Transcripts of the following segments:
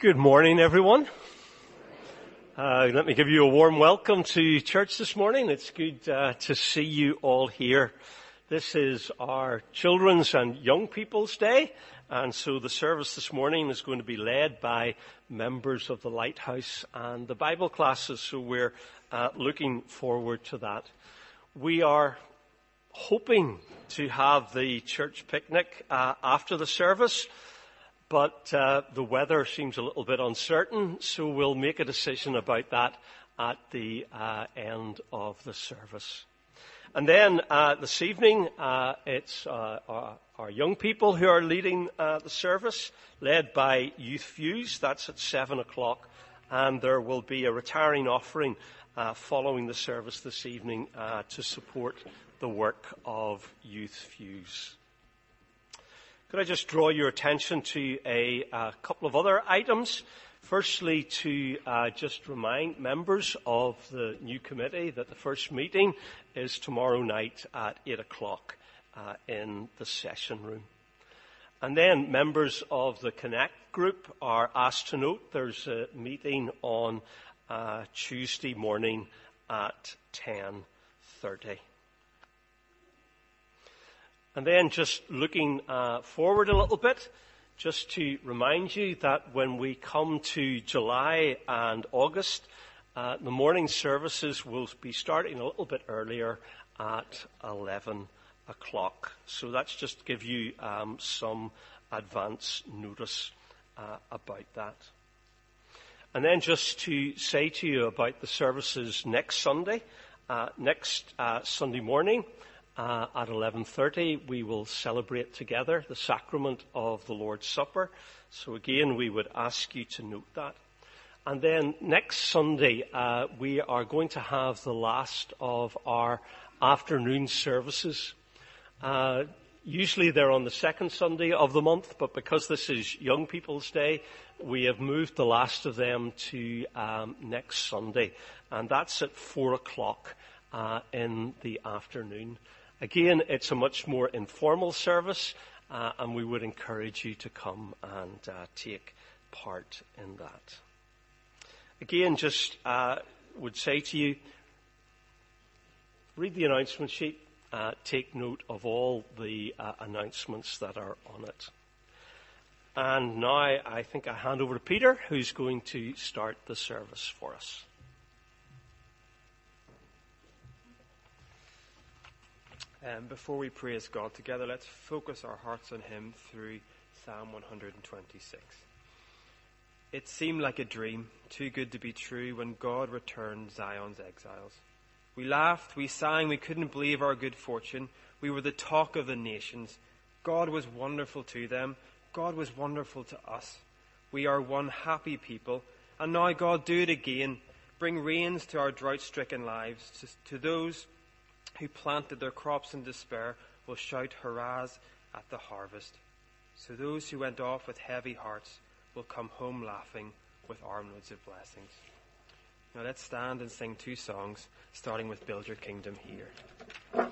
Good morning, everyone. Let me give you a warm welcome to church this morning. It's good to see you all here. This is our Children's and Young People's Day, and so the service this morning is going to be led by members of the Lighthouse and the Bible classes, so we're looking forward to that. We are hoping to have the church picnic after the service, but the weather seems a little bit uncertain, so we'll make a decision about that at the end of the service. And then this evening, it's our young people who are leading the service, led by Youth Views. That's at 7 o'clock, and there will be a retiring offering following the service this evening to support the work of Youth Views. Could I just draw your attention to a couple of other items? Firstly, to just remind members of the new committee that the first meeting is tomorrow night at 8 o'clock in the session room. And then members of the Connect group are asked to note there's a meeting on Tuesday morning at 10:30. And then just looking forward a little bit, just to remind you that when we come to July and August, the morning services will be starting a little bit earlier at 11 o'clock. So that's just to give you some advance notice about that. And then just to say to you about the services next Sunday. Next Sunday morning, at 11:30, we will celebrate together the sacrament of the Lord's Supper. So again, we would ask you to note that. And then next Sunday, we are going to have the last of our afternoon services. Usually they're on the second Sunday of the month, but because this is Young People's Day, we have moved the last of them to next Sunday. And that's at 4 o'clock in the afternoon. Again, it's a much more informal service, and we would encourage you to come and take part in that. Again, just would say to you, read the announcement sheet, take note of all the announcements that are on it. And now I think I hand over to Peter, who's going to start the service for us. Before we praise God together, let's focus our hearts on Him through Psalm 126. It seemed like a dream, too good to be true, when God returned Zion's exiles. We laughed, we sang, we couldn't believe our good fortune. We were the talk of the nations. God was wonderful to them. God was wonderful to us. We are one happy people. And now, God, do it again. Bring rains to our drought-stricken lives, to those who planted their crops in despair will shout hurrahs at the harvest. So those who went off with heavy hearts will come home laughing with armloads of blessings. Now let's stand and sing two songs, starting with Build Your Kingdom Here.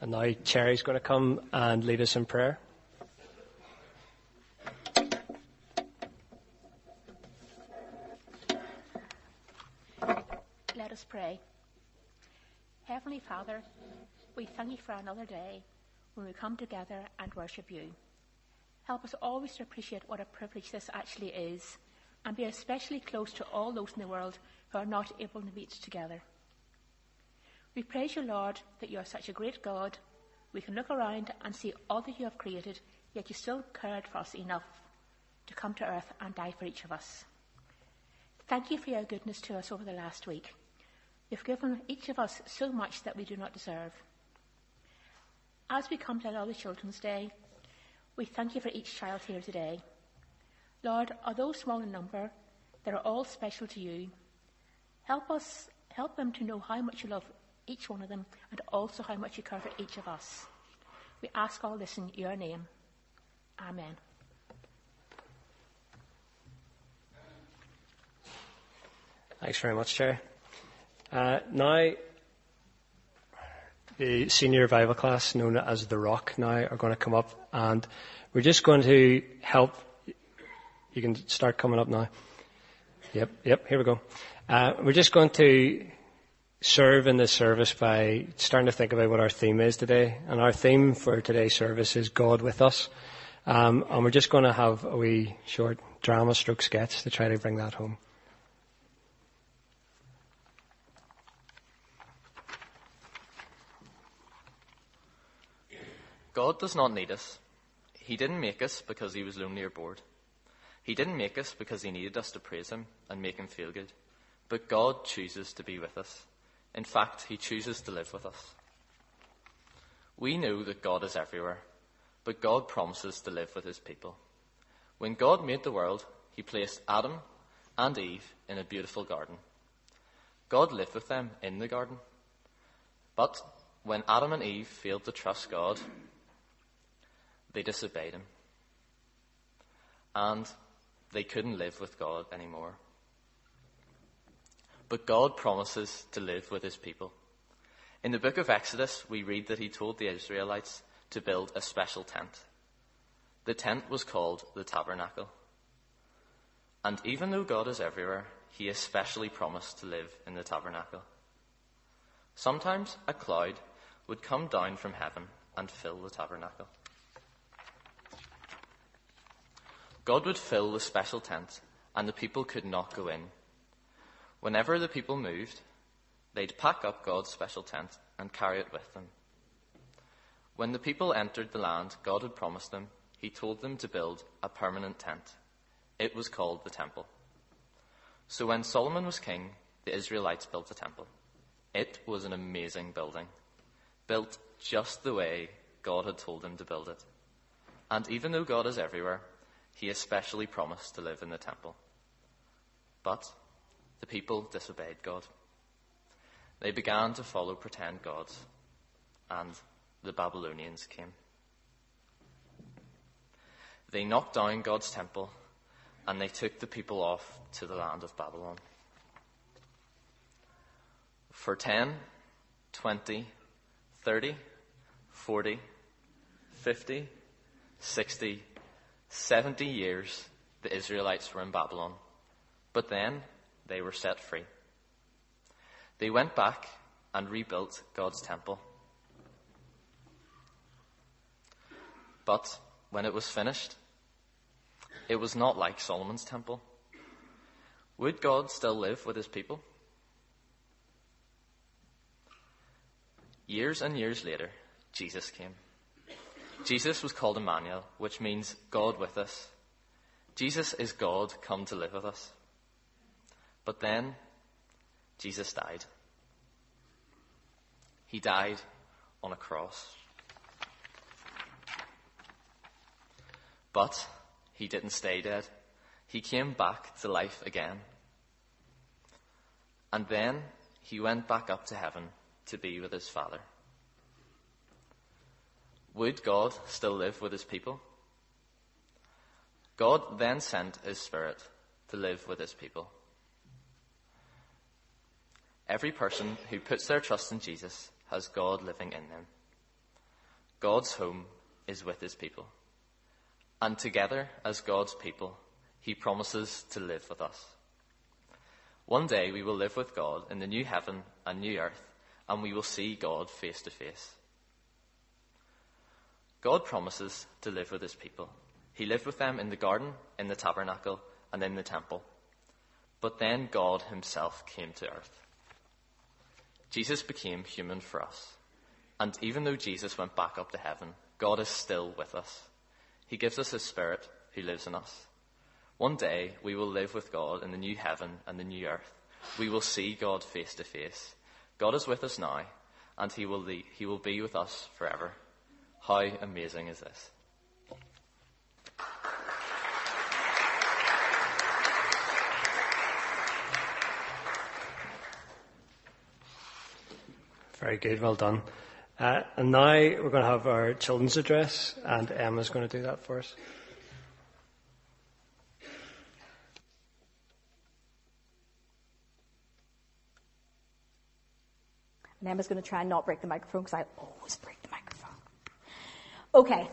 And now Cherry's going to come and lead us in prayer. Let us pray. Heavenly Father, we thank you for another day when we come together and worship you. Help us always to appreciate what a privilege this actually is, and be especially close to all those in the world who are not able to meet together. We praise you, Lord, that you are such a great God. We can look around and see all that you have created, yet you still cared for us enough to come to earth and die for each of us. Thank you for your goodness to us over the last week. You've given each of us so much that we do not deserve. As we come to another Children's Day, we thank you for each child here today. Lord, although small in number, they are all special to you. Help them to know how much you love each one of them, and also how much you care for each of us. We ask all this in your name. Amen. Thanks very much, Cherry. Now, the senior revival class, known as The Rock, now are going to come up, and we're just going to help. You can start coming up now. Yep, here we go. We're just going to serve in this service by starting to think about what our theme is today. And our theme for today's service is God with us. And we're just going to have a wee short drama stroke sketch to try to bring that home. God does not need us. He didn't make us because he was lonely or bored. He didn't make us because he needed us to praise him and make him feel good. But God chooses to be with us. In fact, he chooses to live with us. We know that God is everywhere, but God promises to live with his people. When God made the world, he placed Adam and Eve in a beautiful garden. God lived with them in the garden. But when Adam and Eve failed to trust God, they disobeyed him. And they couldn't live with God anymore. But God promises to live with his people. In the book of Exodus, we read that he told the Israelites to build a special tent. The tent was called the tabernacle. And even though God is everywhere, he especially promised to live in the tabernacle. Sometimes a cloud would come down from heaven and fill the tabernacle. God would fill the special tent, and the people could not go in. Whenever the people moved, they'd pack up God's special tent and carry it with them. When the people entered the land God had promised them, he told them to build a permanent tent. It was called the temple. So when Solomon was king, the Israelites built a temple. It was an amazing building, built just the way God had told them to build it. And even though God is everywhere, he especially promised to live in the temple. But the people disobeyed God. They began to follow pretend gods, and the Babylonians came. They knocked down God's temple, and they took the people off to the land of Babylon. For 10, 20, 30, 40, 50, 60, 70 years, the Israelites were in Babylon. But then they were set free. They went back and rebuilt God's temple. But when it was finished, it was not like Solomon's temple. Would God still live with his people? Years and years later, Jesus came. Jesus was called Emmanuel, which means God with us. Jesus is God come to live with us. But then, Jesus died. He died on a cross. But he didn't stay dead. He came back to life again. And then he went back up to heaven to be with his Father. Would God still live with his people? God then sent his Spirit to live with his people. Every person who puts their trust in Jesus has God living in them. God's home is with his people. And together, as God's people, he promises to live with us. One day we will live with God in the new heaven and new earth, and we will see God face to face. God promises to live with his people. He lived with them in the garden, in the tabernacle, and in the temple. But then God himself came to earth. Jesus became human for us. And even though Jesus went back up to heaven, God is still with us. He gives us his Spirit who lives in us. One day we will live with God in the new heaven and the new earth. We will see God face to face. God is with us now, and he will be with us forever. How amazing is this? Very good, well done. And now we're going to have our children's address, and Emma's going to do that for us. And Emma's going to try and not break the microphone, because I always break the microphone. Okay.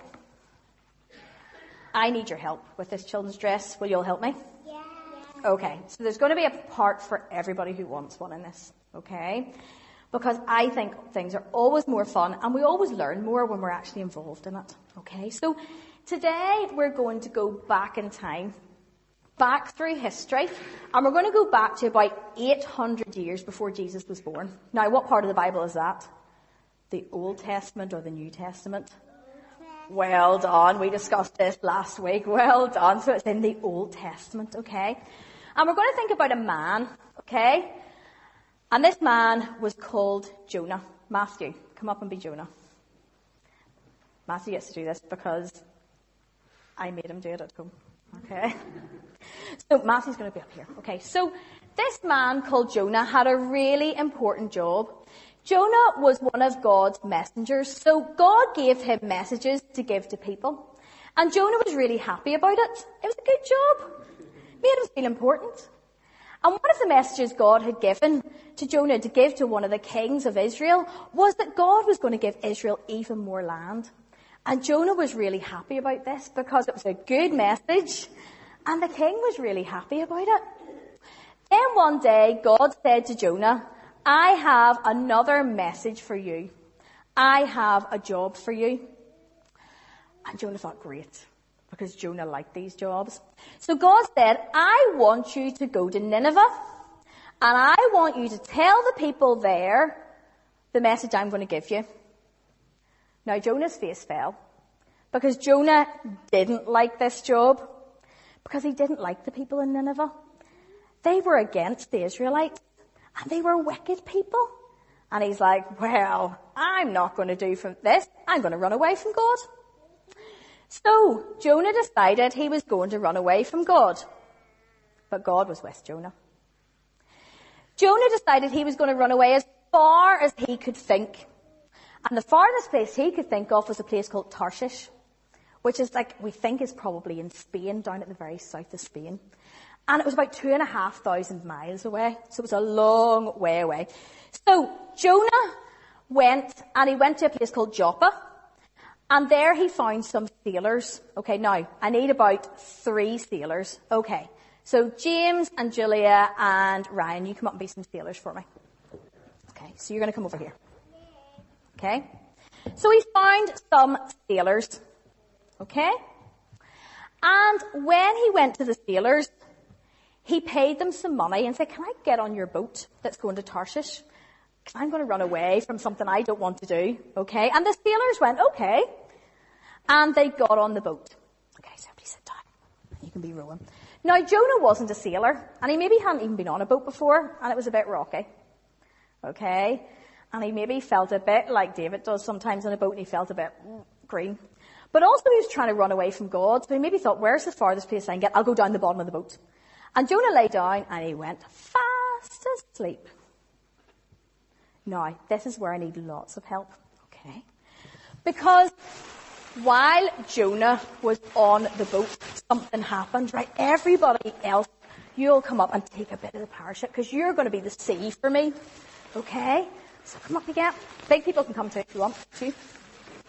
I need your help with this children's dress. Will you all help me? Yeah. Okay. So there's going to be a part for everybody who wants one in this. Okay? Because I think things are always more fun, and we always learn more when we're actually involved in it. Okay? So today we're going to go back in time, back through history, and we're going to go back to about 800 years before Jesus was born. Now, what part of the Bible is that? The Old Testament or the New Testament? Well done. We discussed this last week. Well done. So it's in the Old Testament, okay? And we're going to think about a man, okay? And this man was called Jonah. Matthew, come up and be Jonah. Matthew gets to do this because I made him do it at home, okay? So Matthew's going to be up here. Okay, so this man called Jonah had a really important job. Jonah was one of God's messengers, so God gave him messages to give to people. And Jonah was really happy about it. It was a good job. Made him feel important. And one of the messages God had given to Jonah to give to one of the kings of Israel was that God was going to give Israel even more land. And Jonah was really happy about this because it was a good message. And the king was really happy about it. Then one day, God said to Jonah, I have another message for you. I have a job for you. And Jonah thought, great, because Jonah liked these jobs. So God said, I want you to go to Nineveh, and I want you to tell the people there the message I'm going to give you. Now, Jonah's face fell, because Jonah didn't like this job. Because he didn't like the people in Nineveh. They were against the Israelites, and they were wicked people. And he's like, well, I'm not going to do this. I'm going to run away from God. So Jonah decided he was going to run away from God. But God was with Jonah. Jonah decided he was going to run away as far as he could think. And the farthest place he could think of was a place called Tarshish, which is we think is probably in Spain, down at the very south of Spain. And it was about 2,500 miles away. So it was a long way away. So Jonah went to a place called Joppa. And there he found some sailors. Okay, now, I need about 3 sailors. Okay. So James and Julia and Ryan, you come up and be some sailors for me. Okay, so you're going to come over here. Okay. So he found some sailors. Okay? And when he went to the sailors, he paid them some money and said, can I get on your boat that's going to Tarshish? Because I'm going to run away from something I don't want to do. Okay? And the sailors went, okay. And they got on the boat. Okay, so everybody sit down. You can be rowing. Now, Jonah wasn't a sailor, and he maybe hadn't even been on a boat before, and it was a bit rocky. Okay? And he maybe felt a bit like David does sometimes on a boat, and he felt a bit green. But also he was trying to run away from God, so he maybe thought, where's the farthest place I can get? I'll go down the bottom of the boat. And Jonah lay down and he went fast asleep. Now, this is where I need lots of help, okay? Because while Jonah was on the boat, something happened, right? Everybody else, you'll come up and take a bit of the parachute because you're going to be the sea for me, okay? So come up again. Big people can come too if you want to.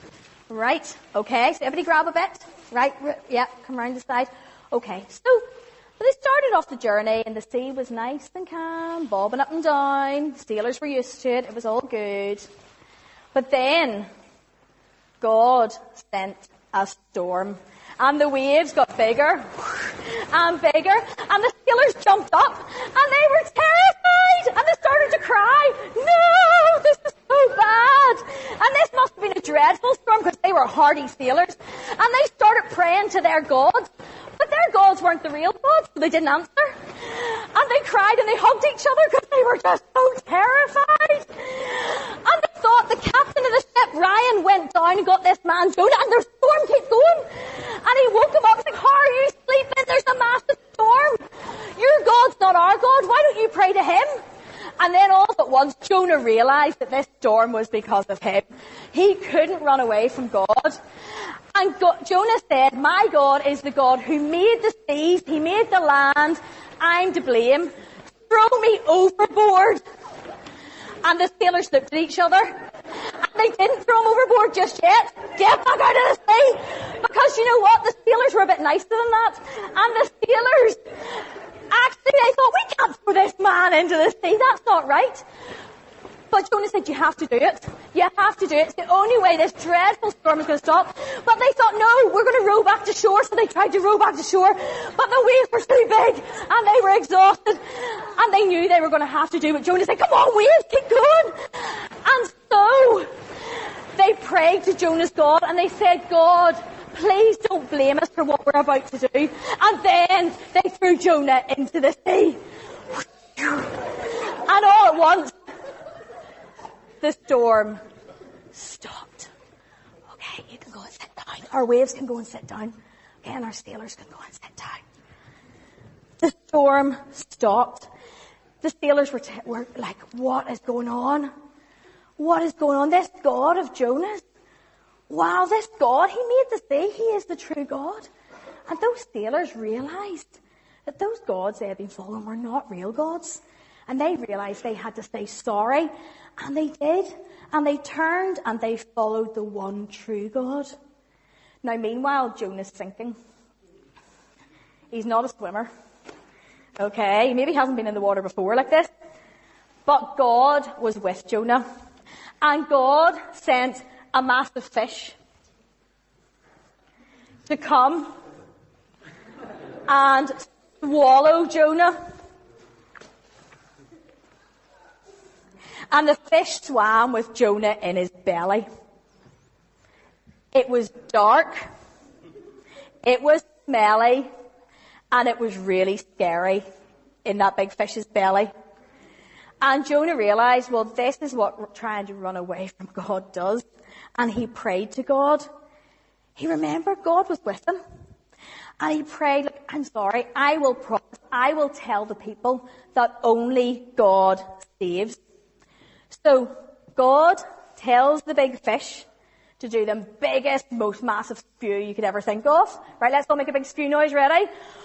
Right, okay, so everybody grab a bit. Right, yeah, come around the side. Okay, so they started off the journey and the sea was nice and calm, bobbing up and down. The sailors were used to it, it was all good. But then, God sent a storm. And the waves got bigger and bigger, and the sailors jumped up, and they were terrified, and they started to cry, no, this is so bad. And this must have been a dreadful storm, because they were hardy sailors, and they started praying to their gods. But their gods weren't the real gods, so they didn't answer. And they cried and they hugged each other because they were just so terrified. And they thought the captain of the ship, Ryan, went down and got this man Jonah, and the storm kept going. And he woke him up and said, how are you sleeping? There's a massive storm. Your God's not our God. Why don't you pray to him? And then all at once, Jonah realized that this storm was because of him. He couldn't run away from God. And Jonah said, my God is the God who made the seas, he made the land, I'm to blame. Throw me overboard. And the sailors looked at each other. And they didn't throw him overboard just yet. Get back out of the sea. Because you know what? The sailors were a bit nicer than that. And the sailors, actually they thought, we can't throw this man into the sea. That's not right. But Jonah said, you have to do it. You have to do it. It's the only way this dreadful storm is going to stop. But they thought, no, we're going to row back to shore. So they tried to row back to shore. But the waves were too big. And they were exhausted. And they knew they were going to have to do it. Jonah said, come on, waves, keep going. And so they prayed to Jonah's God. And they said, God, please don't blame us for what we're about to do. And then they threw Jonah into the sea. And all at once, the storm stopped. Okay, you can go and sit down. Our waves can go and sit down. Okay, and our sailors can go and sit down. The storm stopped. The sailors were like, what is going on? What is going on? This God of Jonah's. Wow, this God, he made the sea. He is the true God. And those sailors realized that those gods they had been following were not real gods. And they realized they had to say sorry. And they did. And they turned and they followed the one true God. Now meanwhile, Jonah's sinking. He's not a swimmer. Okay, maybe he hasn't been in the water before like this. But God was with Jonah. And God sent a massive fish to come and swallow Jonah. And the fish swam with Jonah in his belly. It was dark. It was smelly. And it was really scary in that big fish's belly. And Jonah realized, well, this is what trying to run away from God does. And he prayed to God. He remembered God was with him. And he prayed, look, I'm sorry, I will promise, I will tell the people that only God saves. So God tells the big fish to do the biggest, most massive spew you could ever think of. Right, let's all make a big spew noise, ready?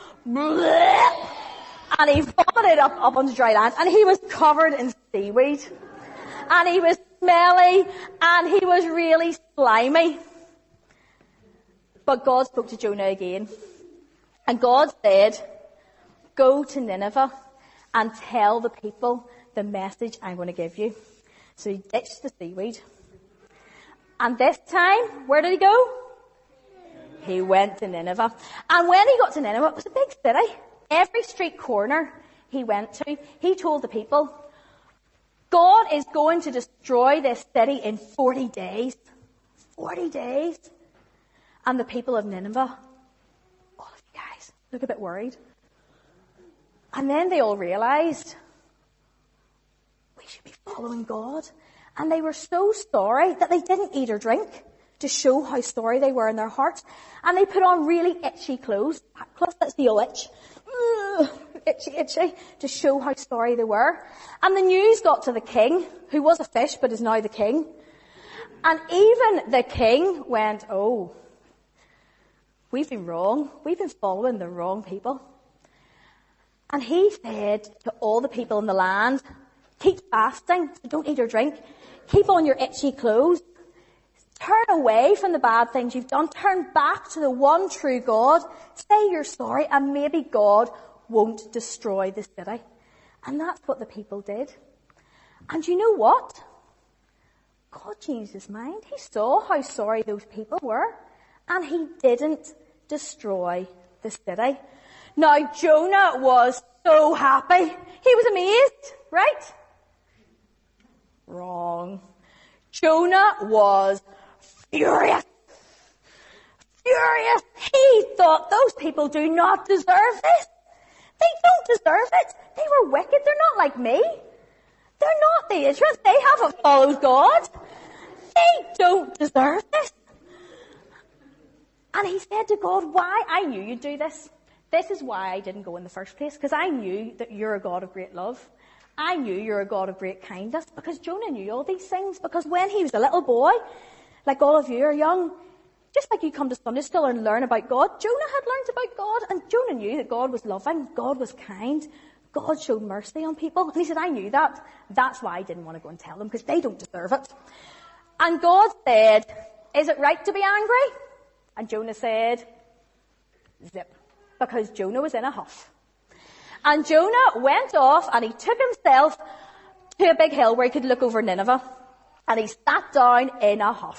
And he vomited up onto dry land, and he was covered in seaweed. And he was smelly, and he was really slimy. But God spoke to Jonah again. And God said, go to Nineveh and tell the people the message I'm going to give you. So he ditched the seaweed. And this time, where did he go? He went to Nineveh. And when he got to Nineveh, it was a big city. Every street corner he went to, he told the people, God is going to destroy this city in 40 days. 40 days. And the people of Nineveh, all of you guys, look a bit worried. And then they all realized, we should be following God. And they were so sorry that they didn't eat or drink to show how sorry they were in their hearts. And they put on really itchy clothes. Plus, that's the old itch. Itchy, to show how sorry they were. And the news got to the king, who was a fish but is now the king. And even the king went, oh, we've been wrong. We've been following the wrong people. And he said to all the people in the land, keep fasting, don't eat or drink, keep on your itchy clothes, Turn away from the bad things you've done. Turn back to the one true God. Say you're sorry, and maybe God won't destroy the city. And that's what the people did. And you know what? God changed his mind. He saw how sorry those people were, and he didn't destroy the city. Now, Jonah was so happy. He was amazed, right? Wrong. Jonah was furious. Furious. He thought those people do not deserve this. They don't deserve it. They were wicked. They're not like me. They're not the Israelites. They haven't followed God. They don't deserve this. And he said to God, why? I knew you'd do this. This is why I didn't go in the first place, because I knew that you're a God of great love. I knew you're a God of great kindness, because Jonah knew all these things, because when he was a little boy, like all of you are young, just like you come to Sunday school and learn about God, Jonah had learned about God, and Jonah knew that God was loving, God was kind, God showed mercy on people. And he said, I knew that. That's why I didn't want to go and tell them, because they don't deserve it. And God said, is it right to be angry? And Jonah said, zip. Because Jonah was in a huff. And Jonah went off and he took himself to a big hill where he could look over Nineveh. And he sat down in a huff.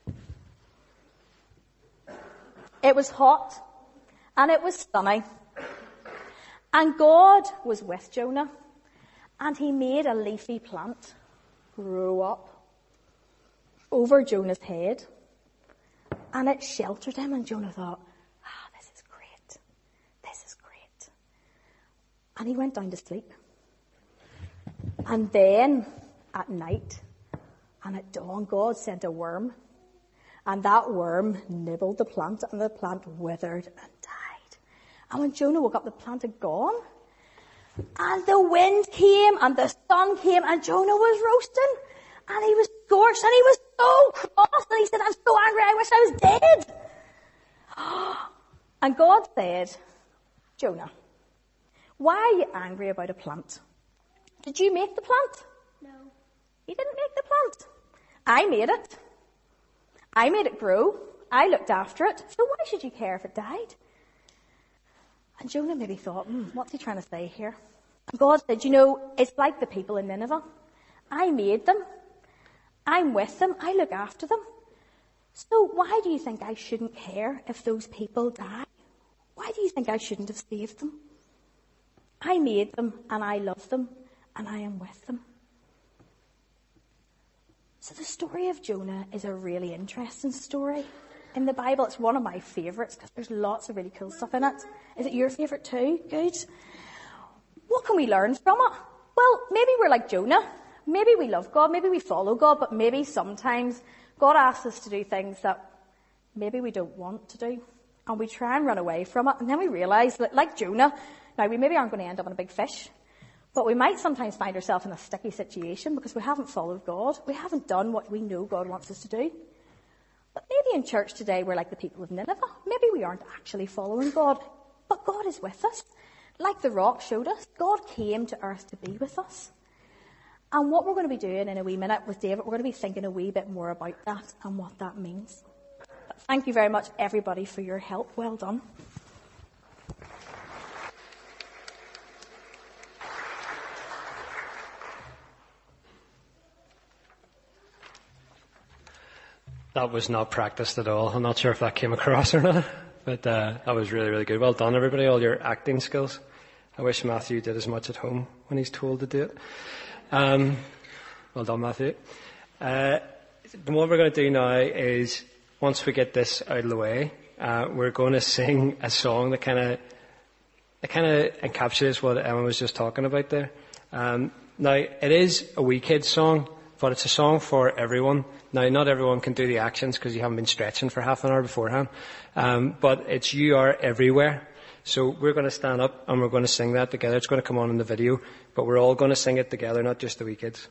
It was hot and it was sunny. And God was with Jonah. And he made a leafy plant grow up over Jonah's head. And it sheltered him, and Jonah thought, this is great. This is great. And he went down to sleep. And then, at night, and at dawn, God sent a worm. And that worm nibbled the plant, and the plant withered and died. And when Jonah woke up, the plant had gone. And the wind came, and the sun came, and Jonah was roasting. And he was scorched, and he was so cross, and he said, I'm so angry, I wish I was dead. And God said, Jonah, why are you angry about a plant? Did you make the plant? No. You didn't make the plant. I made it. I made it grow. I looked after it. So why should you care if it died? And Jonah maybe thought, what's he trying to say here? And God said, it's like the people in Nineveh. I made them. I'm with them. I look after them. So why do you think I shouldn't care if those people die? Why do you think I shouldn't have saved them? I made them, and I love them, and I am with them. So the story of Jonah is a really interesting story. In the Bible, it's one of my favourites, because there's lots of really cool stuff in it. Is it your favourite too? Good. What can we learn from it? Well, maybe we're like Jonah. Maybe we love God, maybe we follow God, but maybe sometimes God asks us to do things that maybe we don't want to do. And we try and run away from it, and then we realise that, like Jonah, now we maybe aren't going to end up in a big fish, but we might sometimes find ourselves in a sticky situation because we haven't followed God. We haven't done what we know God wants us to do. But maybe in church today we're like the people of Nineveh. Maybe we aren't actually following God, but God is with us. Like the rock showed us, God came to earth to be with us. And what we're going to be doing in a wee minute with David, we're going to be thinking a wee bit more about that and what that means. But thank you very much, everybody, for your help. Well done. That was not practiced at all. I'm not sure if that came across or not, but that was really, really good. Well done, everybody, all your acting skills. I wish Matthew did as much at home when he's told to do it. Well done, Matthew. What we're going to do now is, once we get this out of the way, we're going to sing a song that kind of encapsulates what Emma was just talking about there. Now, it is a wee kid's song, but it's a song for everyone. Now, not everyone can do the actions because you haven't been stretching for half an hour beforehand. But it's You Are Everywhere. So we're going to stand up and we're going to sing that together. It's going to come on in the video, but we're all going to sing it together, not just the wee kids.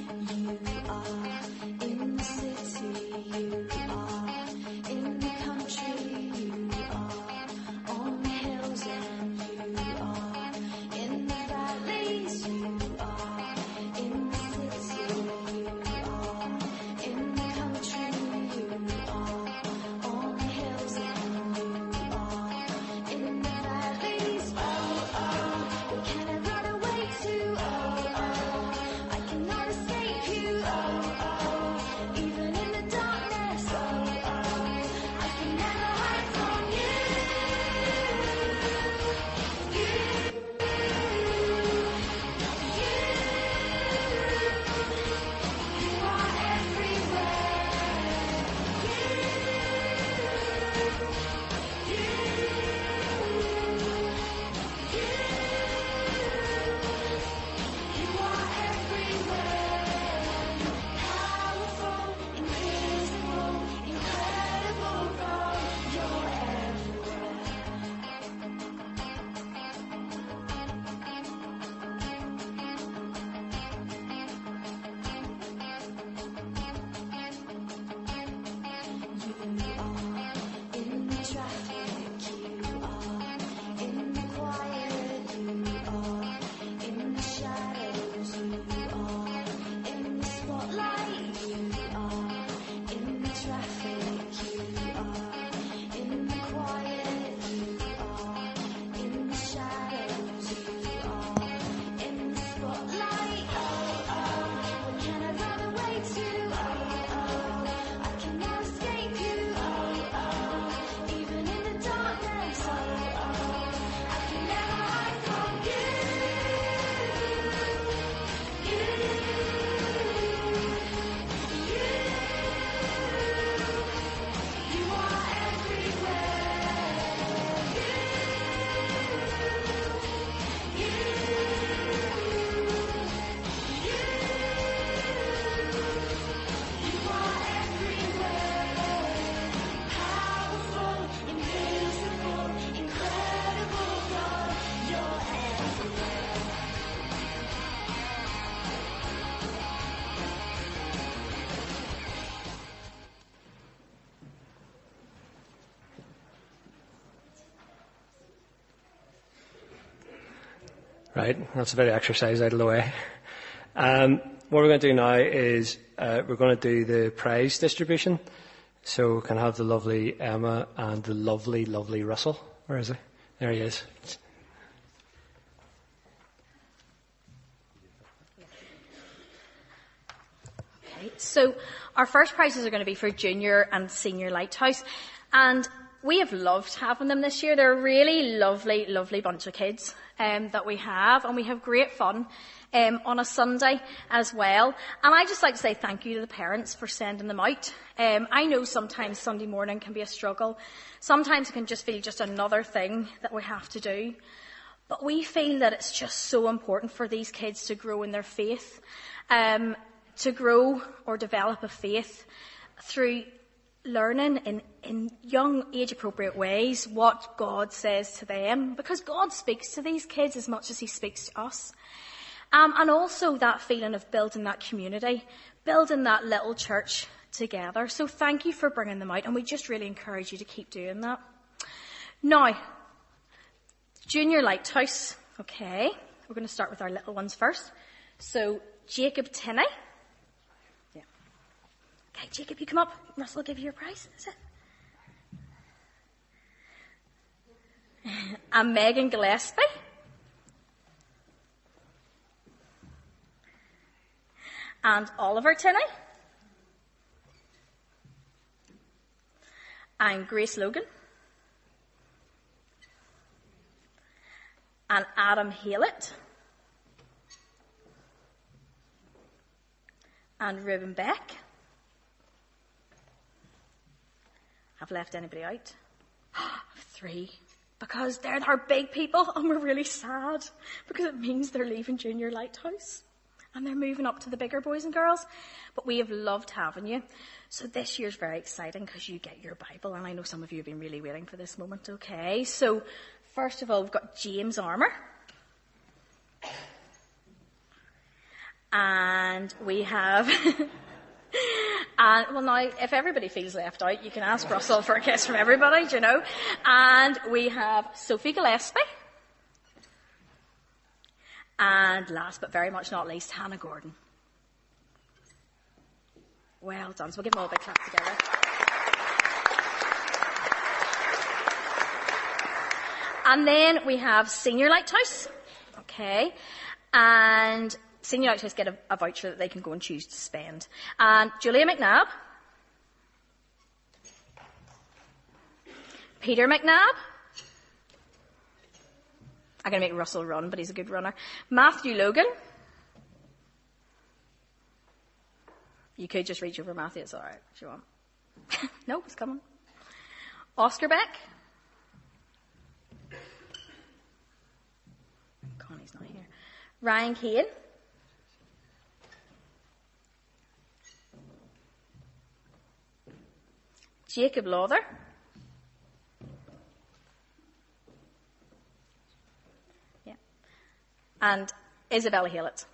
You are in the city, you are in the country. Right, that's a bit of exercise out of the way. What we're going to do now is we're going to do the prize distribution. So we can have the lovely Emma and the lovely, lovely Russell. Where is he? There he is. Okay, so our first prizes are going to be for junior and senior Lighthouse. And we have loved having them this year. They're a really lovely, lovely bunch of kids that we have. And we have great fun on a Sunday as well. And I just like to say thank you to the parents for sending them out. I know sometimes Sunday morning can be a struggle. Sometimes it can just feel just another thing that we have to do. But we feel that it's just so important for these kids to grow in their faith, to grow or develop a faith through learning in young, age-appropriate ways what God says to them. Because God speaks to these kids as much as he speaks to us. And also that feeling of building that community, building that little church together. So thank you for bringing them out, and we just really encourage you to keep doing that. Now, Junior Lighthouse. Okay, we're going to start with our little ones first. So, Jacob Tinney. Yeah. Okay, Jacob, you come up. Russell will give you your prize. Is it? And Megan Gillespie. And Oliver Tinney. And Grace Logan. And Adam Halett. And Reuben Beck. Have left anybody out? 3. Because they're our big people and we're really sad. Because it means they're leaving Junior Lighthouse. And they're moving up to the bigger boys and girls. But we have loved having you. So this year's very exciting because you get your Bible. And I know some of you have been really waiting for this moment. Okay, so first of all, we've got James Armour. And we have... well, now, if everybody feels left out, you can ask Russell for a kiss from everybody, do you know? And we have Sophie Gillespie. And last but very much not least, Hannah Gordon. Well done. So we'll give them all a big clap together. And then we have Senior Lighthouse. Okay. And Senior Lighthouse get a voucher that they can go and choose to spend. And Julia McNabb. Peter McNabb. I'm going to make Russell run, but he's a good runner. Matthew Logan. You could just reach over Matthew. It's all right if you want. No, he's coming. Oscar Beck. Connie's not here. Ryan Kane. Jacob Lawther. Yeah. And Isabella Halett.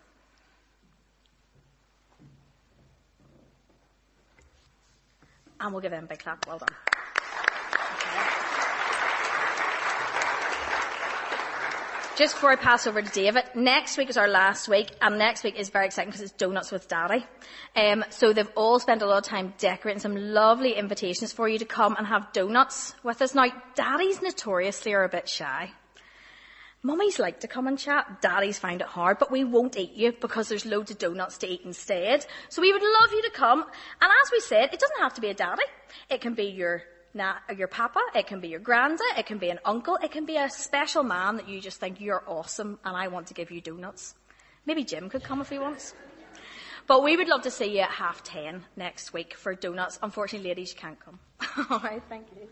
And we'll give them a big clap. Well done. Okay. Just before I pass over to David, next week is our last week, and next week is very exciting because it's Donuts with Daddy. So they've all spent a lot of time decorating some lovely invitations for you to come and have donuts with us. Now, Daddies notoriously are a bit shy. Mummies like to come and chat. Daddies find it hard, but we won't eat you because there's loads of donuts to eat instead. So we would love you to come. And as we said, it doesn't have to be a daddy. It can be your papa. It can be your granda. It can be an uncle. It can be a special man that you just think you're awesome and I want to give you donuts. Maybe Jim could come if he wants. But we would love to see you at 10:30 next week for donuts. Unfortunately, ladies, you can't come. All right, thank you.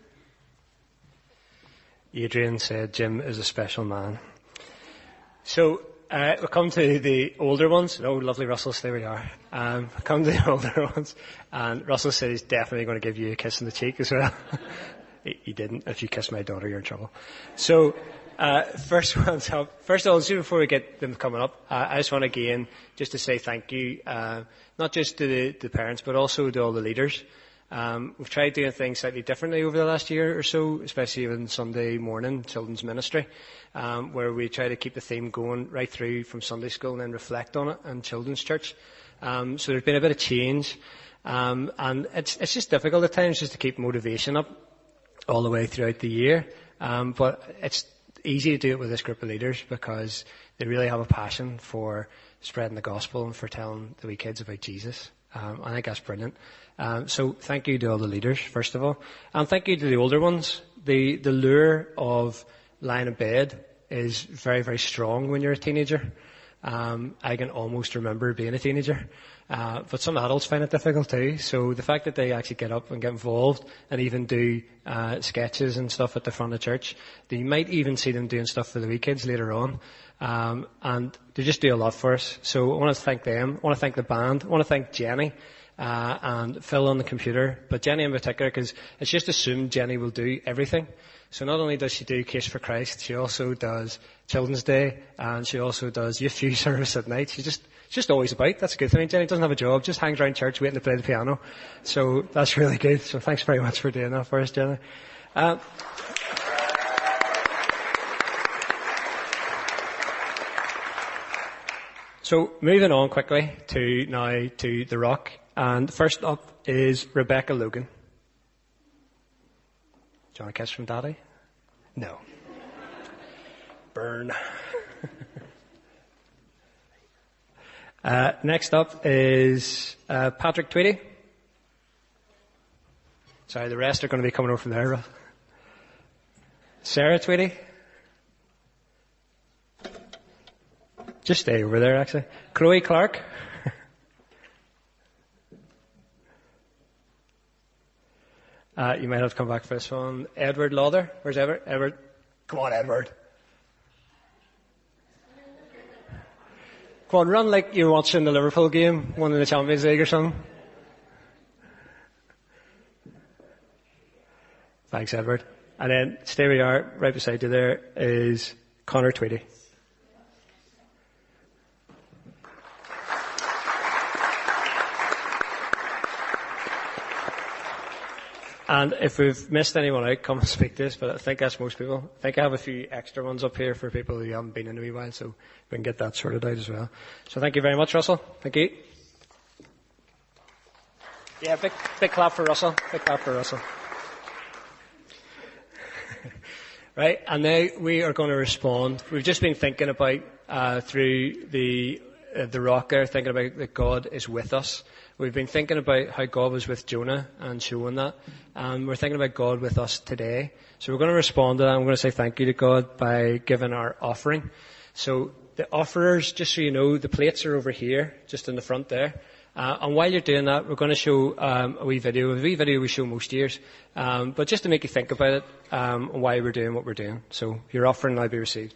Adrian said Jim is a special man. So, we'll come to the older ones. Oh, lovely Russell, there we are. Come to the older ones. And Russell said he's definitely going to give you a kiss on the cheek as well. He didn't. If you kiss my daughter, you're in trouble. So, first of all, just before we get them coming up, I just want again just to say thank you, not just to the parents, but also to all the leaders. We've tried doing things slightly differently over the last year or so, especially in Sunday morning children's ministry, where we try to keep the theme going right through from Sunday school and then reflect on it in children's church. So there's been a bit of change, and it's just difficult at times just to keep motivation up all the way throughout the year. But it's easy to do it with this group of leaders because they really have a passion for spreading the gospel and for telling the wee kids about Jesus. I think that's brilliant. So thank you to all the leaders, first of all. And thank you to the older ones. The lure of lying in bed is very, very strong when you're a teenager. I can almost remember being a teenager. But some adults find it difficult too. So the fact that they actually get up and get involved and even do sketches and stuff at the front of church, you might even see them doing stuff for the wee kids later on. And they just do a lot for us. So I want to thank them. I want to thank the band. I want to thank Jenny and Phil on the computer. But Jenny in particular, because it's just assumed Jenny will do everything. So not only does she do Case for Christ, she also does Children's Day, and she also does Youth View service at night. She's just always about. That's a good thing. Jenny doesn't have a job, just hangs around church waiting to play the piano. So that's really good. So thanks very much for doing that for us, Jenny. So moving on quickly to The Rock. And first up is Rebecca Logan. Do you want a kiss from Daddy? No. Burn. Next up is Patrick Tweedy. Sorry, the rest are going to be coming over from there. Sarah Tweedy. Just stay over there, actually. Chloe Clark. You might have to come back for this one. Edward Lauder. Where's Edward? Edward. Come on, Edward. Come on, run like you're watching the Liverpool game, one in the Champions League or something. Thanks, Edward. And then stay where you are. Right beside you there is Connor Tweedy. And if we've missed anyone out, come and speak to us, but I think that's most people. I think I have a few extra ones up here for people who haven't been in a wee while, so we can get that sorted out as well. So thank you very much, Russell. Thank you. Yeah, big clap for Russell. Big clap for Russell. Right, and now we are going to respond. We've just been thinking about, through the rock there, thinking about that God is with us. We've been thinking about how God was with Jonah and showing that. And we're thinking about God with us today. So we're going to respond to that. I'm going to say thank you to God by giving our offering. So the offerers, just so you know, the plates are over here, just in the front there. And while you're doing that, we're going to show a wee video. A wee video we show most years. But just to make you think about it, and why we're doing what we're doing. So your offering will now be received.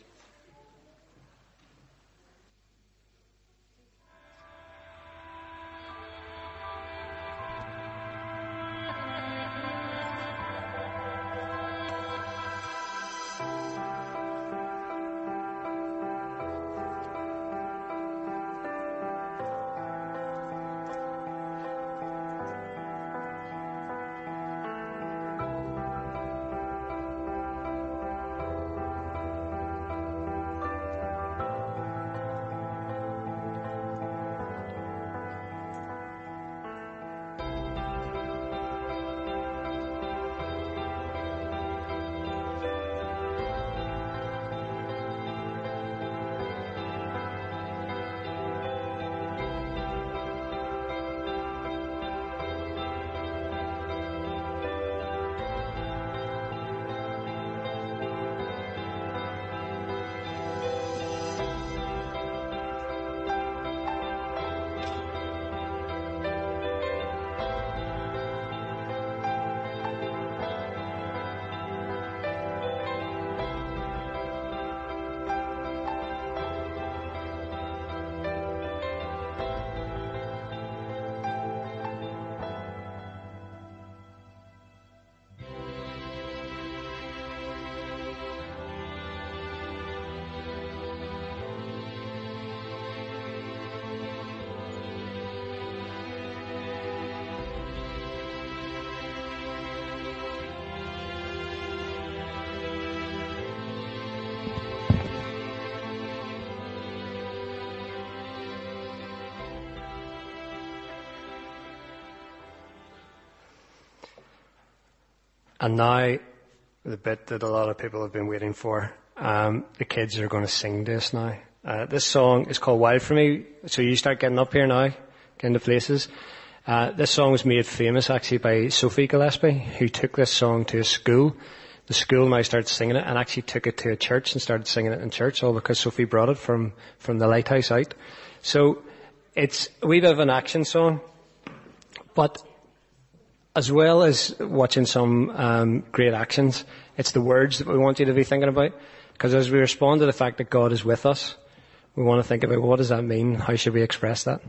And now, the bit that a lot of people have been waiting for, the kids are going to sing this now. This song is called Wild For Me, so you start getting up here now, getting to places. This song was made famous actually by Sophie Gillespie, who took this song to a school. The school now started singing it and actually took it to a church and started singing it in church, all because Sophie brought it from the lighthouse out. So it's a wee bit of an action song, but as well as watching some great actions, it's the words that we want you to be thinking about. Because as we respond to the fact that God is with us, we want to think about what does that mean? How should we express that?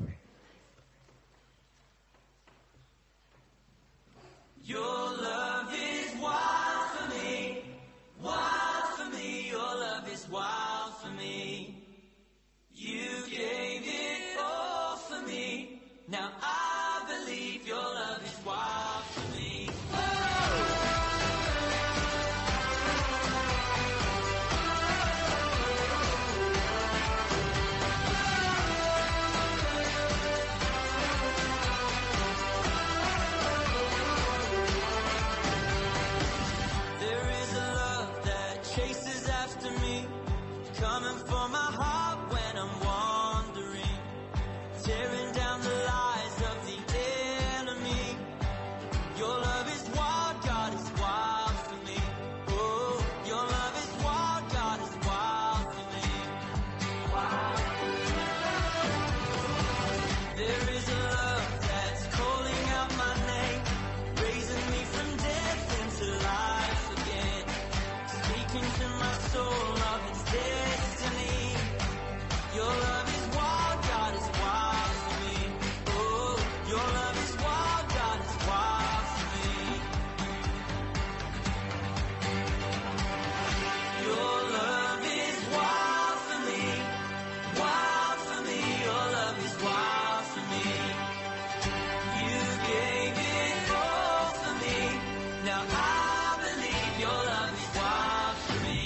Your love is wild for me, wild for me. Your love is wild for me. You gave it all for me. Now I believe your love is wild for me. There is a love that chases after me, coming for my heart when I'm wandering, tearing down the lies of the enemy. Your love is wild, God is wild for me. Oh, your love is wild, God is wild for me. There is a love that's calling out my name, raising me from death into life again, speaking to my soul of its destiny. Your love is wild, God is wild for me. Oh, your love is wild, God is wild for me. Your love is wild for me, wild for me. Your love is wild for me. You gave it all for me. Now I believe your love is wild for me.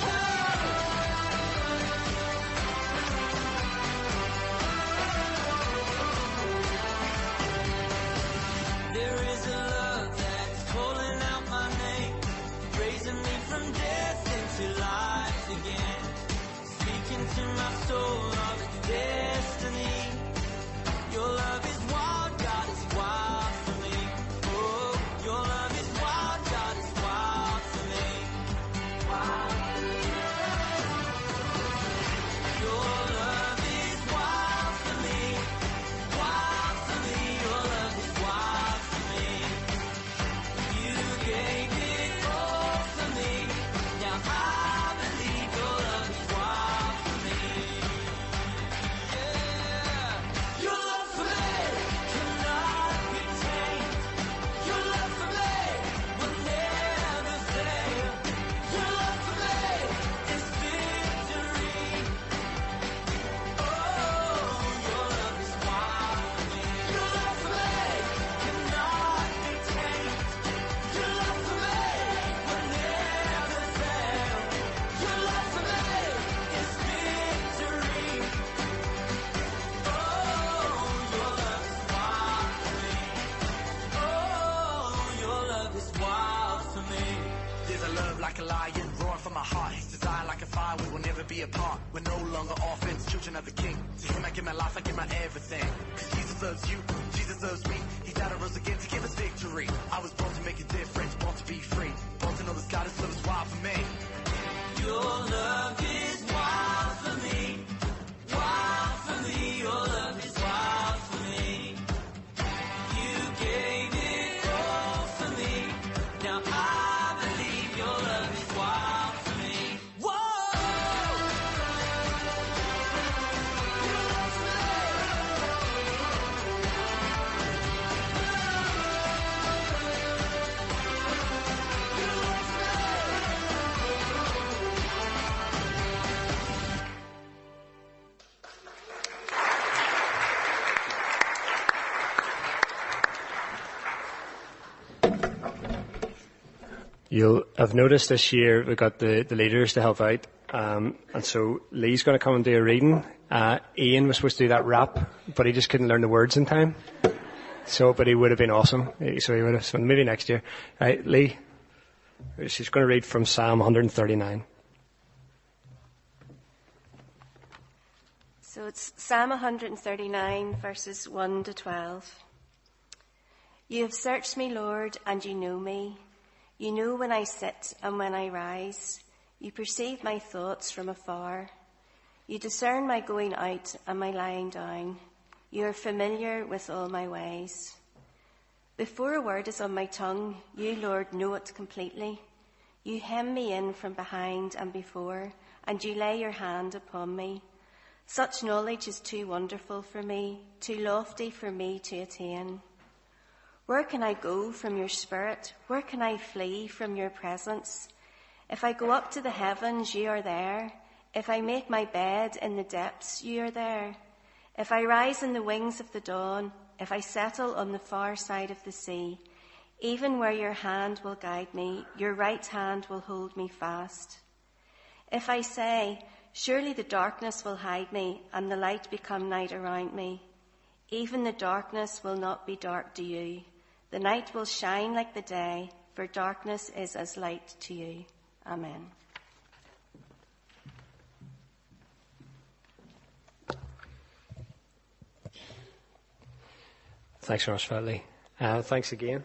There is a love that's calling out my name, raising me from death into life again, speaking to my soul of its destiny. Your love is wild, God is wild for me. Oh, your love is wild, God is wild for me. Your love is wild for me, wild for me. Your love is wild for me. You gave it all for me. Now I believe your love is wild for me. Yeah. Your love for me cannot be tamed. Your love for me will never fail. Your love for me is victory. Oh, your love is wild for me. Your love for me cannot be tamed. Your love for me will never fail. Your love for me is victory. Oh, your love is wild for me. Oh, your love is wild for me. There's a love like a lion roaring from my heart. It's designed like a fire, we will never be apart. We're no longer orphans, children of the King. To him I give my life, I give my everything. Cause Jesus loves you, Jesus loves me. He died and rose again to give us victory. I was born to make a difference, born to be free, born to know this God is love is wild for me. Your love is wild for me, wild for me. Your love is wild for me. You gave it all for me. Now I believe your love is wild for me. Whoa! Your love for me. Your love for me. You'll have noticed this year we got the leaders to help out, and so Lee's going to come and do a reading. Ian was supposed to do that rap, but he just couldn't learn the words in time. So, but he would have been awesome. So he would have. So maybe next year, right, Lee? She's going to read from Psalm 139. So it's Psalm 139, verses 1 to 12. You have searched me, Lord, and you know me. You know when I sit and when I rise. You perceive my thoughts from afar. You discern my going out and my lying down. You are familiar with all my ways. Before a word is on my tongue, you, Lord, know it completely. You hem me in from behind and before, and you lay your hand upon me. Such knowledge is too wonderful for me, too lofty for me to attain. Where can I go from your spirit? Where can I flee from your presence? If I go up to the heavens, you are there. If I make my bed in the depths, you are there. If I rise in the wings of the dawn, if I settle on the far side of the sea, even where your hand will guide me, your right hand will hold me fast. If I say, surely the darkness will hide me and the light become night around me, even the darkness will not be dark to you. The night will shine like the day, for darkness is as light to you. Amen. Thanks very much, Fadley. Thanks again.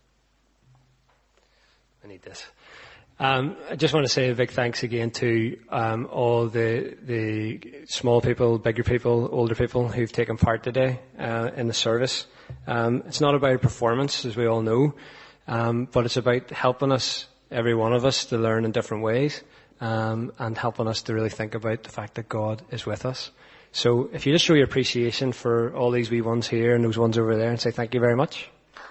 I need this. I just want to say a big thanks again to all the small people, bigger people, older people who've taken part today in the service. It's not about performance, as we all know, but it's about helping us, every one of us, to learn in different ways, and helping us to really think about the fact that God is with us. So if you just show your appreciation for all these wee ones here and those ones over there and say thank you very much.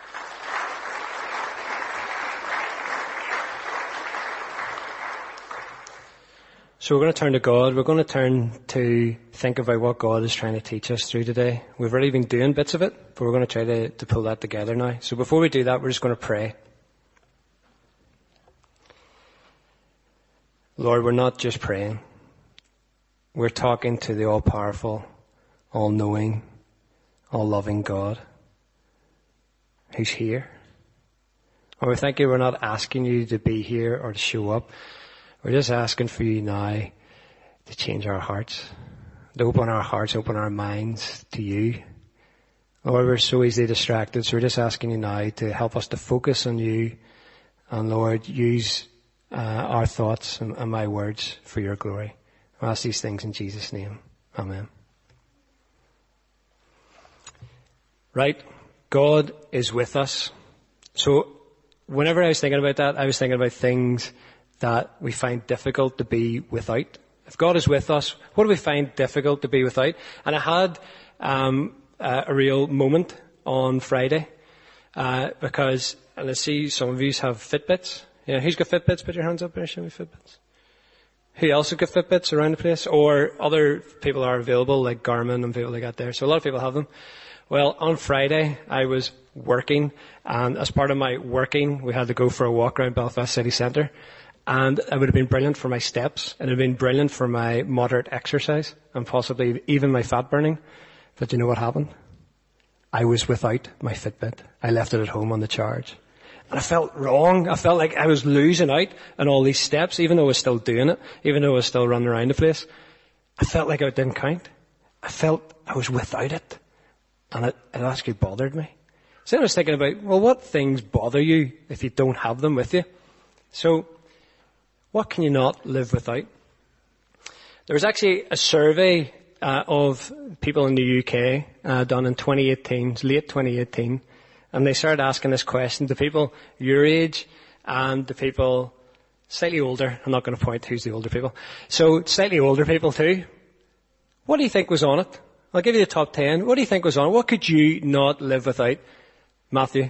So we're going to turn to God. We're going to turn to think about what God is trying to teach us through today. We've already been doing bits of it, but we're going to try to pull that together now. So before we do that, we're just going to pray. Lord, we're not just praying. We're talking to the all-powerful, all-knowing, all-loving God who's here. And we thank you we're not asking you to be here or to show up. We're just asking for you now to change our hearts, to open our hearts, open our minds to you. Lord, we're so easily distracted, so we're just asking you now to help us to focus on you. And Lord, use our thoughts and my words for your glory. I ask these things in Jesus' name. Amen. Right. God is with us. So whenever I was thinking about that, I was thinking about things that we find difficult to be without. If God is with us, what do we find difficult to be without? And I had a real moment on Friday because, and I see some of you have Fitbits. Yeah, who's got Fitbits? Put your hands up there, show me Fitbits. Who else has got Fitbits around the place? Or other people are available, like Garmin and people like that there. So a lot of people have them. Well, on Friday, I was working, and as part of my working, we had to go for a walk around Belfast city centre. And it would have been brilliant for my steps. It would have been brilliant for my moderate exercise, and possibly even my fat burning. But you know what happened? I was without my Fitbit. I left it at home on the charge. And I felt wrong. I felt like I was losing out on all these steps, even though I was still doing it, even though I was still running around the place. I felt like it didn't count. I felt I was without it. And it actually bothered me. So I was thinking about, well, what things bother you if you don't have them with you? So, what can you not live without? There was actually a survey of people in the UK done in 2018, late 2018. And they started asking this question to people your age and the people slightly older. I'm not going to point who's the older people. So slightly older people too. What do you think was on it? I'll give you the top 10. What do you think was on it? What could you not live without? Matthew?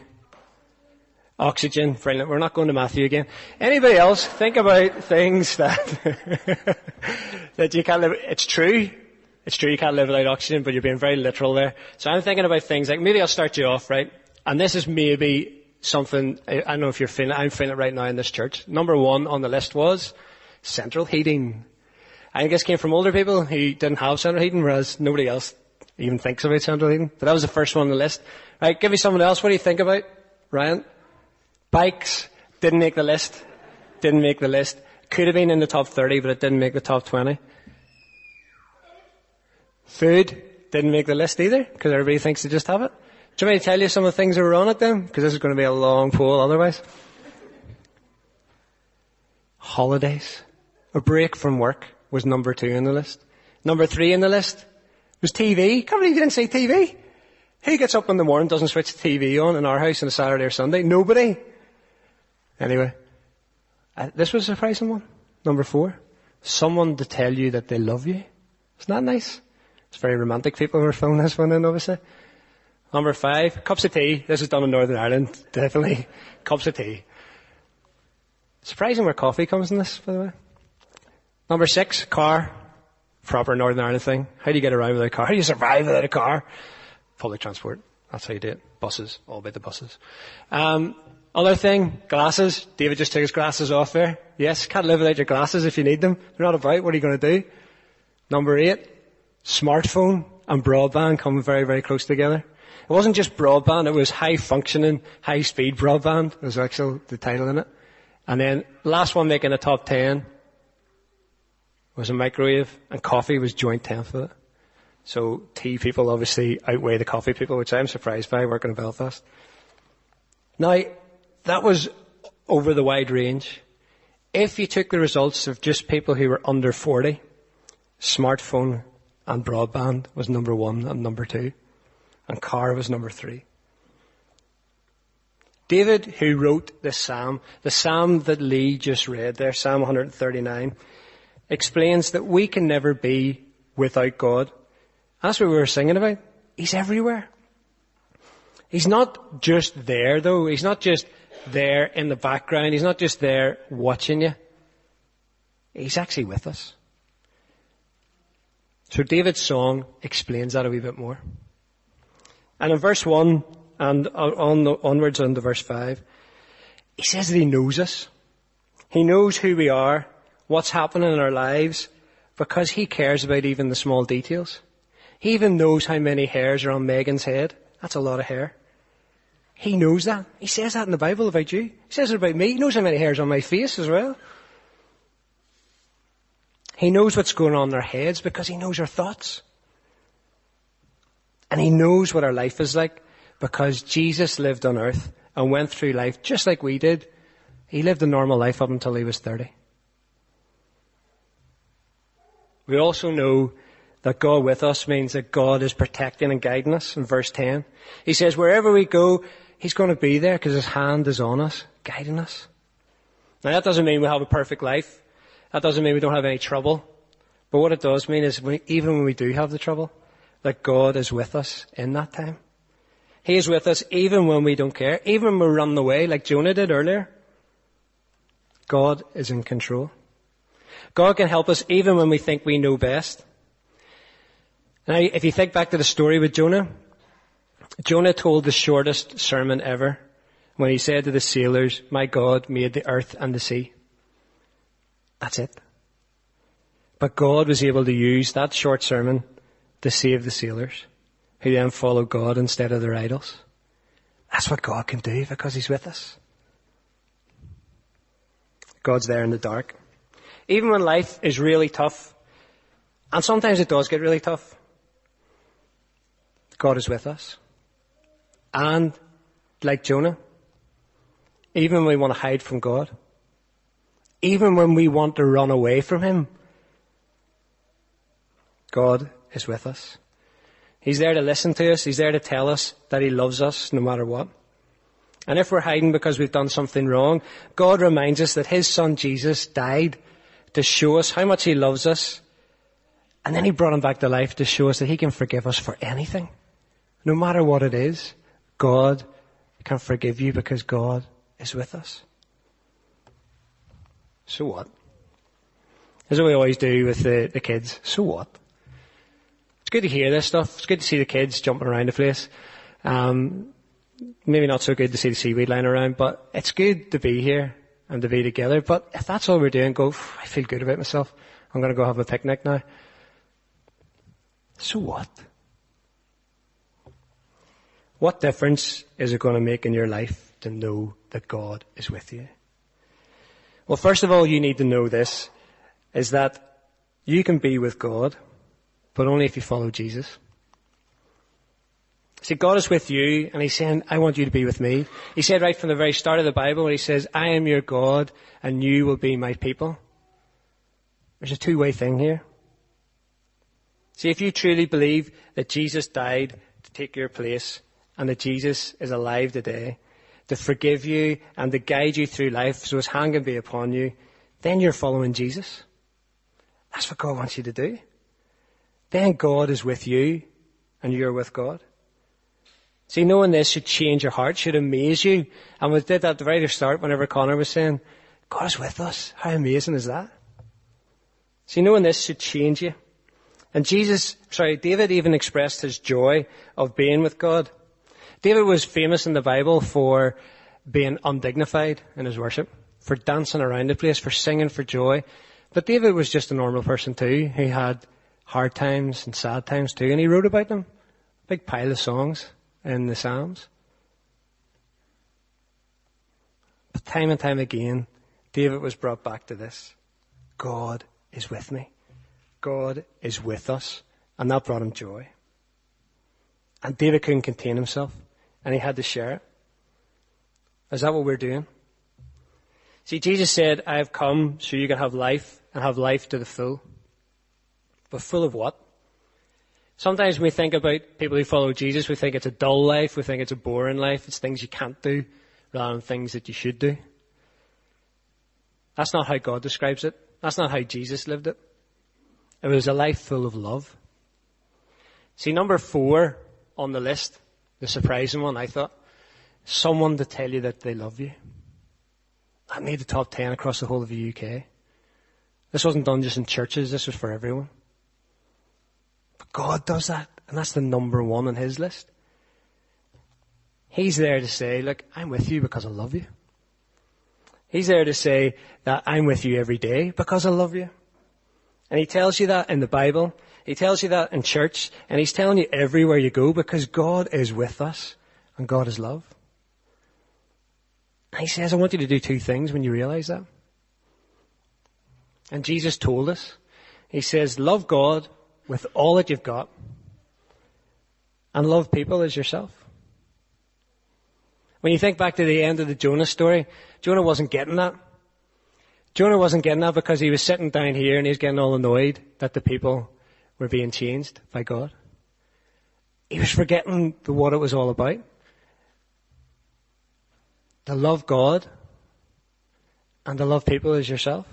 Oxygen. Brilliant. We're not going to Matthew again. Anybody else think about things that that you can't live? It's true. It's true you can't live without oxygen, but you're being very literal there. So I'm thinking about things like, maybe I'll start you off, right? And this is maybe something, I don't know if you're feeling it, I'm feeling it right now in this church. Number 1 on the list was central heating. I think this came from older people who didn't have central heating, whereas nobody else even thinks about central heating. But that was the first one on the list. Right, give me someone else. What do you think about? Ryan? Bikes. Didn't make the list. didn't make the list. Could have been in the top 30, but it didn't make the top 20. Food didn't make the list either, because everybody thinks they just have it. Do you want me to tell you some of the things that were on it then? Because this is going to be a long poll otherwise. Holidays. A break from work was number 2 on the list. Number 3 on the list was TV. Can't believe you didn't say TV. Who gets up in the morning and doesn't switch the TV on in our house on a Saturday or Sunday? Nobody. Anyway, this was a surprising one. Number 4. Someone to tell you that they love you. Isn't that nice? It's very romantic people who are filming this one in, obviously. Number 5, cups of tea. This is done in Northern Ireland, definitely. Cups of tea. Surprising where coffee comes in this, by the way. Number 6, car. Proper Northern Ireland thing. How do you get around without a car? How do you survive without a car? Public transport. That's how you do it. Buses. All about the buses. Other thing, glasses. David just took his glasses off there. Yes, can't live without your glasses if you need them. They're not about. What are you going to do? Number 8, smartphone and broadband come very, very close together. It wasn't just broadband, it was high functioning, high speed broadband was actually the title in it. And then last one making the top 10 was a microwave, and coffee was joint 10th with it. So tea people obviously outweigh the coffee people, which I'm surprised by working in Belfast. Now, that was over the wide range. If you took the results of just people who were under 40, smartphone and broadband was number 1 and number 2, and car was number 3. David, who wrote the psalm that Lee just read there, Psalm 139, explains that we can never be without God. That's what we were singing about. He's everywhere. He's not just there, though. He's not just there in the background. He's not just there watching you. He's actually with us. So David's song explains that a wee bit more. And in verse 1 and onwards on to verse 5, he says that he knows us. He knows who we are, what's happening in our lives, because he cares about even the small details. He even knows how many hairs are on Megan's head. That's a lot of hair. He knows that. He says that in the Bible about you. He says it about me. He knows how many hairs on my face as well. He knows what's going on in our heads because he knows our thoughts. And he knows what our life is like because Jesus lived on earth and went through life just like we did. He lived a normal life up until he was 30. We also know that God with us means that God is protecting and guiding us in verse 10. He says wherever we go, he's going to be there because his hand is on us, guiding us. Now that doesn't mean we have a perfect life. That doesn't mean we don't have any trouble. But what it does mean is even when we do have the trouble, that God is with us in that time. He is with us even when we don't care, even when we're running away like Jonah did earlier. God is in control. God can help us even when we think we know best. Now, if you think back to the story with Jonah, Jonah told the shortest sermon ever when he said to the sailors, "My God made the earth and the sea." That's it. But God was able to use that short sermon to save the sailors, who then followed God instead of their idols. That's what God can do because he's with us. God's there in the dark. Even when life is really tough, and sometimes it does get really tough, God is with us. And, like Jonah, even when we want to hide from God, even when we want to run away from him, God is with us. He's there to listen to us. He's there to tell us that he loves us no matter what. And if we're hiding because we've done something wrong, God reminds us that his son Jesus died to show us how much he loves us. And then he brought him back to life to show us that he can forgive us for anything. No matter what it is, God can forgive you because God is with us. So what? As we always do with the kids. So what? It's good to hear this stuff. It's good to see the kids jumping around the place. Maybe not so good to see the seaweed lying around, but it's good to be here and to be together. But if that's all we're doing, go, I feel good about myself. I'm going to go have a picnic now. So what? What difference is it going to make in your life to know that God is with you? Well, first of all, you need to know this, is that you can be with God, but only if you follow Jesus. See, God is with you, and he's saying, I want you to be with me. He said right from the very start of the Bible, when he says, I am your God, and you will be my people. There's a two-way thing here. See, if you truly believe that Jesus died to take your place, and that Jesus is alive today, to forgive you and to guide you through life so his hand can be upon you, then you're following Jesus. That's what God wants you to do. Then God is with you, and you're with God. See, knowing this should change your heart, should amaze you. And we did that at the very start whenever Connor was saying, God is with us. How amazing is that? See, knowing this should change you. And David even expressed his joy of being with God. David was famous in the Bible for being undignified in his worship, for dancing around the place, for singing for joy. But David was just a normal person too. He had hard times and sad times too, and he wrote about them. A big pile of songs in the Psalms. But time and time again, David was brought back to this. God is with me. God is with us. And that brought him joy. And David couldn't contain himself, and he had to share it. Is that what we're doing? See, Jesus said, I have come so you can have life, and have life to the full. But full of what? Sometimes when we think about people who follow Jesus, we think it's a dull life, we think it's a boring life, it's things you can't do, rather than things that you should do. That's not how God describes it. That's not how Jesus lived it. It was a life full of love. See, number 4 on the list, the surprising one, I thought, someone to tell you that they love you. That made the top 10 across the whole of the UK. This wasn't done just in churches, this was for everyone. But God does that, and that's the number 1 on his list. He's there to say, look, I'm with you because I love you. He's there to say that I'm with you every day because I love you. And he tells you that in the Bible. He tells you that in church. And he's telling you everywhere you go because God is with us and God is love. And he says, I want you to do 2 things when you realize that. And Jesus told us. He says, love God with all that you've got and love people as yourself. When you think back to the end of the Jonah story, Jonah wasn't getting that. Jonah wasn't getting that because he was sitting down here and he was getting all annoyed that the people were being changed by God. He was forgetting what it was all about. To love God and to love people as yourself.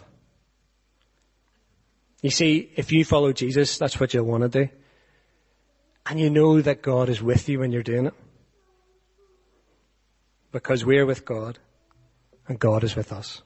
You see, if you follow Jesus, that's what you'll want to do. And you know that God is with you when you're doing it. Because we're with God and God is with us.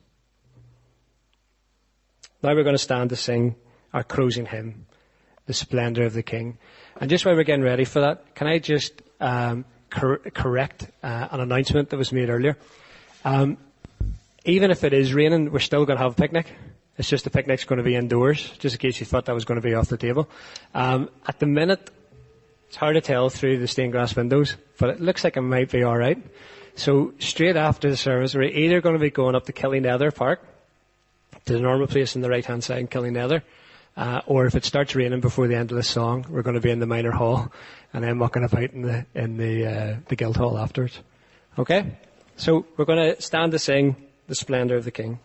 Now we're going to stand to sing our closing hymn, The Splendor of the King. And just while we're getting ready for that, can I just correct an announcement that was made earlier? Even if it is raining, we're still going to have a picnic. It's just the picnic's going to be indoors, just in case you thought that was going to be off the table. At the minute, it's hard to tell through the stained glass windows, but it looks like it might be all right. So straight after the service, we're either going to be going up to Killynether Park, to the normal place on the right-hand side in Killynether, or if it starts raining before the end of the song, we're going to be in the minor hall and then mucking about in the Guildhall afterwards. Okay? So we're going to stand to sing The Splendor of the King.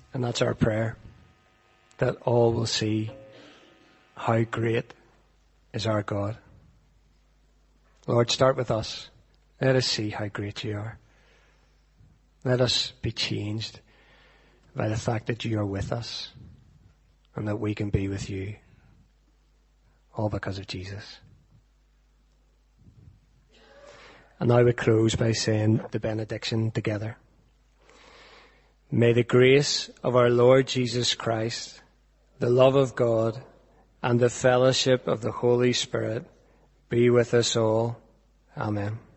And that's our prayer, that all will see how great is our God. Lord, start with us. Let us see how great you are. Let us be changed by the fact that you are with us and that we can be with you, all because of Jesus. And now we close by saying the benediction together. May the grace of our Lord Jesus Christ, the love of God, and the fellowship of the Holy Spirit be with us all. Amen.